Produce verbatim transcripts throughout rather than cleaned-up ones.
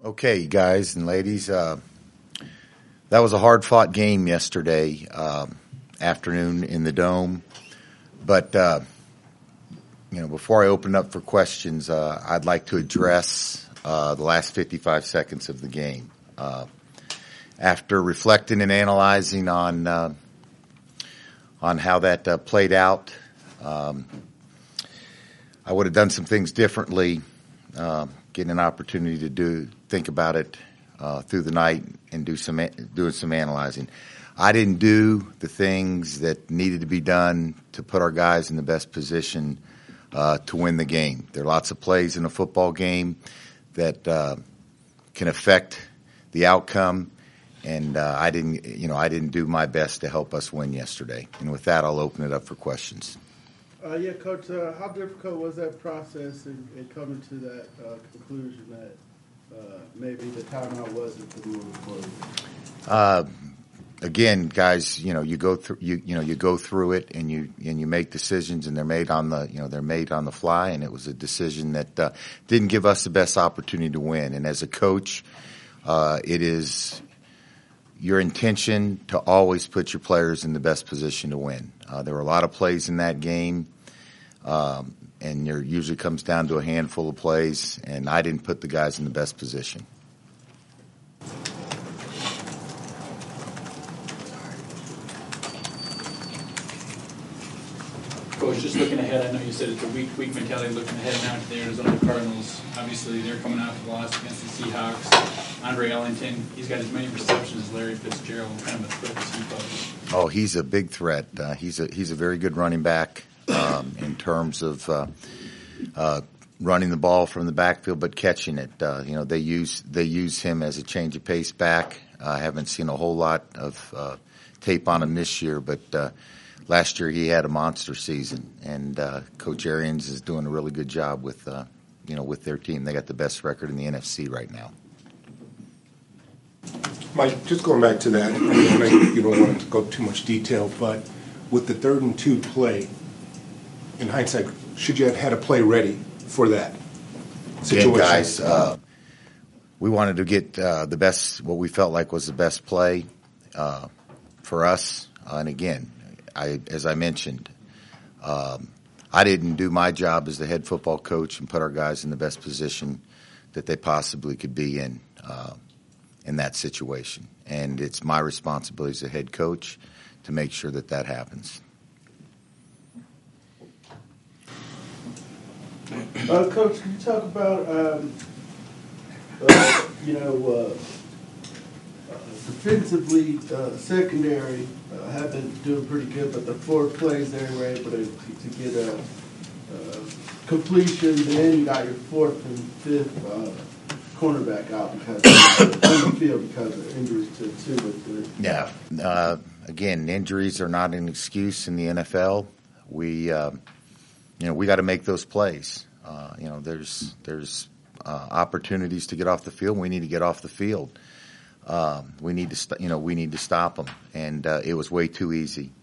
Okay, guys and ladies, uh, that was a hard-fought game yesterday um, afternoon in the Dome. But, uh, you know, before I open up for questions, uh, I'd like to address uh, the last fifty-five seconds of the game. Uh, after reflecting and analyzing on uh, on how that uh, played out, um, I would have done some things differently. Uh, getting an opportunity to do think about it uh, through the night and do some doing some analyzing. I didn't do the things that needed to be done to put our guys in the best position uh, to win the game. There are lots of plays in a football game that uh, can affect the outcome, and uh, I didn't, you know, I didn't do my best to help us win yesterday. And with that, I'll open it up for questions. Uh, yeah, Coach, uh, how difficult was that process in, in coming to that uh, conclusion that uh, maybe the timeout wasn't the move for you? Uh, again, guys, you know, you go through, you you know, you go through it, and you and you make decisions, and they're made on the, you know, they're made on the fly, and it was a decision that uh, didn't give us the best opportunity to win. And as a coach, uh, it is your intention to always put your players in the best position to win. Uh, there were a lot of plays in that game, um, and it usually comes down to a handful of plays, and I didn't put the guys in the best position. Coach, just looking ahead, I know you said it's a weak, weak mentality looking ahead now to the Arizona Cardinals. Obviously, they're coming out to the loss against the Seahawks. Andre Ellington, he's got as many receptions as Larry Fitzgerald. What kind of a threat does he pose? Oh, he's a big threat. Uh, he's a he's a very good running back um, in terms of uh, uh, running the ball from the backfield, but catching it. Uh, you know, they use they use him as a change of pace back. I haven't seen a whole lot of uh, tape on him this year, but uh, last year he had a monster season, and uh, Coach Arians is doing a really good job with uh, you know with their team. They got the best record in the N F C right now. Mike, just going back to that, I know you don't want to go too much detail, but with the third and two play, in hindsight, should you have had a play ready for that situation? Again, guys, uh, we wanted to get uh, the best, what we felt like was the best play uh, for us. Uh, and again, I, as I mentioned, um, I didn't do my job as the head football coach and put our guys in the best position that they possibly could be in. Uh, in that situation. And it's my responsibility as a head coach to make sure that that happens. Uh, Coach, can you talk about, um, uh, you know, uh, uh, defensively, uh, secondary uh, have been doing pretty good, but the four plays they were able to, to get a uh, completion, then you got your fourth and fifth uh, cornerback out because of, on the field because of injuries to two or three. Yeah. Uh, again, injuries are not an excuse in the N F L. We, uh, you know, we got to make those plays. Uh, you know, there's there's uh, opportunities to get off the field. We need to get off the field. Um, we need to, st- you know, we need to stop them, and uh, it was way too easy.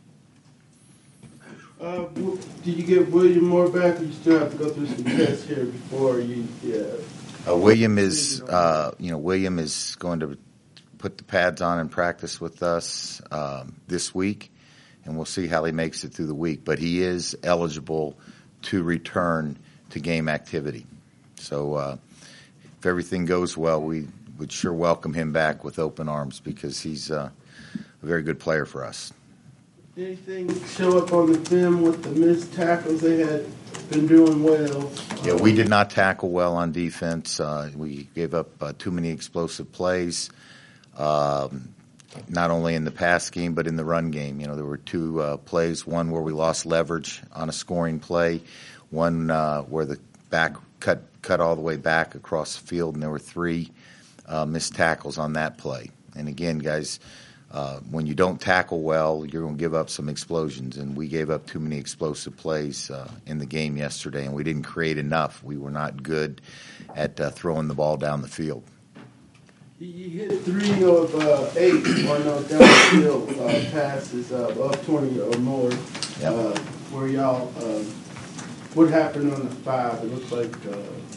Uh, did you get William Moore back, or you still have to go through some tests here before you? Yeah. Uh, William is, uh, you know, William is going to put the pads on and practice with us um, this week, and we'll see how he makes it through the week. But he is eligible to return to game activity. So uh, if everything goes well, we would sure welcome him back with open arms because he's uh, a very good player for us. Anything show up on the film with the missed tackles? They had been doing well. Yeah, we did not tackle well on defense. Uh, we gave up uh, too many explosive plays, um, not only in the pass game but in the run game. You know, there were two uh, plays, one where we lost leverage on a scoring play, one uh, where the back cut cut all the way back across the field, and there were three uh, missed tackles on that play. And again, guys, Uh, when you don't tackle well, you're going to give up some explosions, and we gave up too many explosive plays uh, in the game yesterday, and we didn't create enough. We were not good at uh, throwing the ball down the field. You hit three of uh, eight on those downfield uh, passes uh, of twenty or more. Yep. Uh, where y'all, uh, what happened on the five? It looks like uh,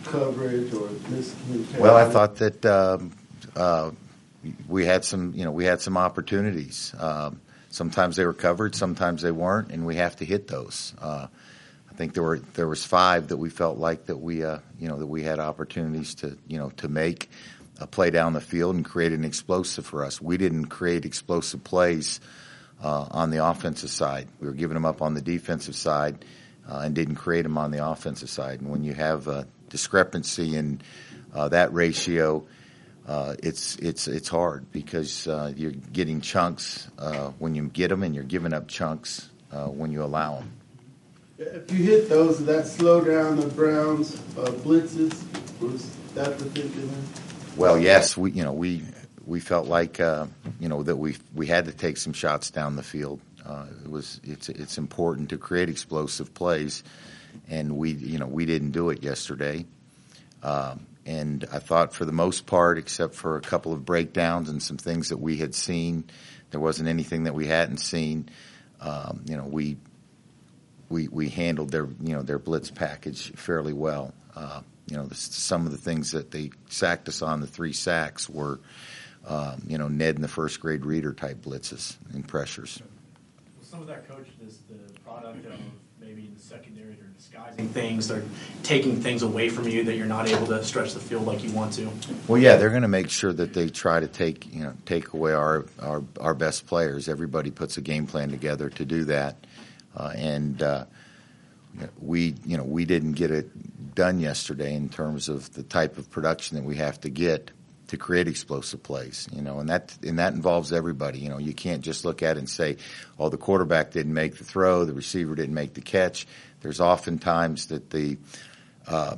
coverage or miscommunication? Well, I thought that um, uh, we had some, you know, we had some opportunities. Um, sometimes they were covered, sometimes they weren't, and we have to hit those. Uh, I think there were there was five that we felt like that we, uh, you know, that we had opportunities to, you know, to make a play down the field and create an explosive for us. We didn't create explosive plays uh, on the offensive side. We were giving them up on the defensive side uh, and didn't create them on the offensive side. And when you have a discrepancy in uh, that ratio, uh, it's it's it's hard because uh, you're getting chunks uh, when you get them, and you're giving up chunks uh, when you allow them. If you hit those, did that slow down the Browns' uh, blitzes? Was that the thinking there? Well, yes, we you know we we felt like uh, you know that we we had to take some shots down the field. Uh, it was it's it's important to create explosive plays, and we you know we didn't do it yesterday. Um, and I thought for the most part, except for a couple of breakdowns and some things that we had seen, there wasn't anything that we hadn't seen. Um, you know we we we handled their you know their blitz package fairly well. Uh, You know, the, some of the things that they sacked us on, the three sacks, were, um, you know, Ned in the first grade reader type blitzes and pressures. Well, some of that, Coach, is the product of maybe in the secondary they're disguising things, they're taking things away from you that you're not able to stretch the field like you want to. Well, yeah, they're going to make sure that they try to take, you know, take away our our, our best players. Everybody puts a game plan together to do that, uh, and uh, we, you know, we didn't get it done yesterday in terms of the type of production that we have to get to create explosive plays, you know, and that and that involves everybody. You know, you can't just look at it and say, oh, the quarterback didn't make the throw, the receiver didn't make the catch. There's often times that the uh,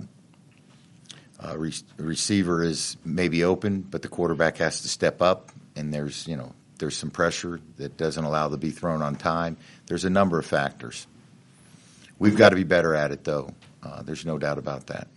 uh, re- receiver is maybe open, but the quarterback has to step up, and there's, you know, there's some pressure that doesn't allow to be thrown on time. There's a number of factors. We've got to be better at it, though. Uh, there's no doubt about that.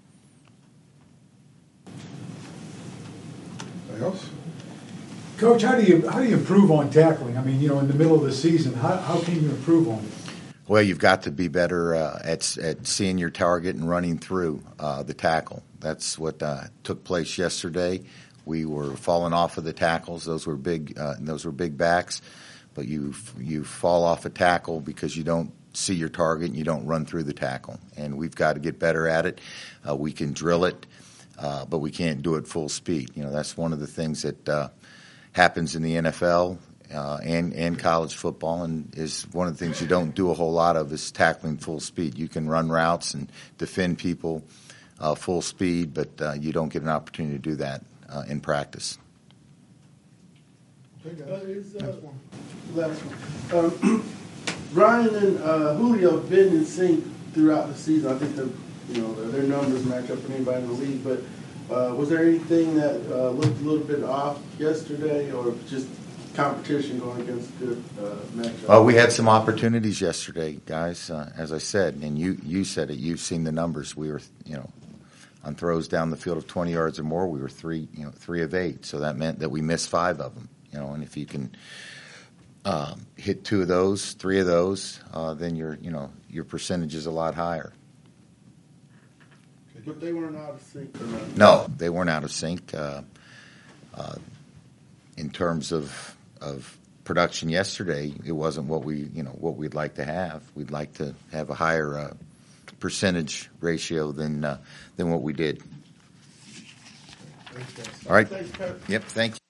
Anything else? Coach, how do you how do you improve on tackling? I mean, you know, in the middle of the season, how how can you improve on it? Well, you've got to be better uh, at at seeing your target and running through uh, the tackle. That's what uh, took place yesterday. We were falling off of the tackles; those were big. Uh, those were big backs, but you you fall off a tackle because you don't see your target and you don't run through the tackle. And we've got to get better at it. Uh, we can drill it, uh, but we can't do it full speed. You know, that's one of the things that uh, happens in the N F L uh, and, and college football, and is one of the things you don't do a whole lot of is tackling full speed. You can run routes and defend people uh, full speed, but uh, you don't get an opportunity to do that uh, in practice. Uh, is, uh, last one. Um, Ryan and uh, Julio have been in sync throughout the season. I think the, you know, their numbers match up for anybody in the league. But uh, was there anything that uh, looked a little bit off yesterday, or just competition going against good uh, matchup? Well, we had some opportunities yesterday, guys. Uh, as I said, and you you said it. You've seen the numbers. We were, you know, on throws down the field of twenty yards or more, we were three, you know, three of eight. So that meant that we missed five of them. You know, and if you can Um, hit two of those, three of those, uh, then your you know your percentage is a lot higher. But they weren't out of sync or not? No, they weren't out of sync. Uh, uh, in terms of of production yesterday, it wasn't what we you know what we'd like to have. We'd like to have a higher uh, percentage ratio than uh, than what we did. Thanks, guys. All right. Thanks, Pat. Yep. Thank you.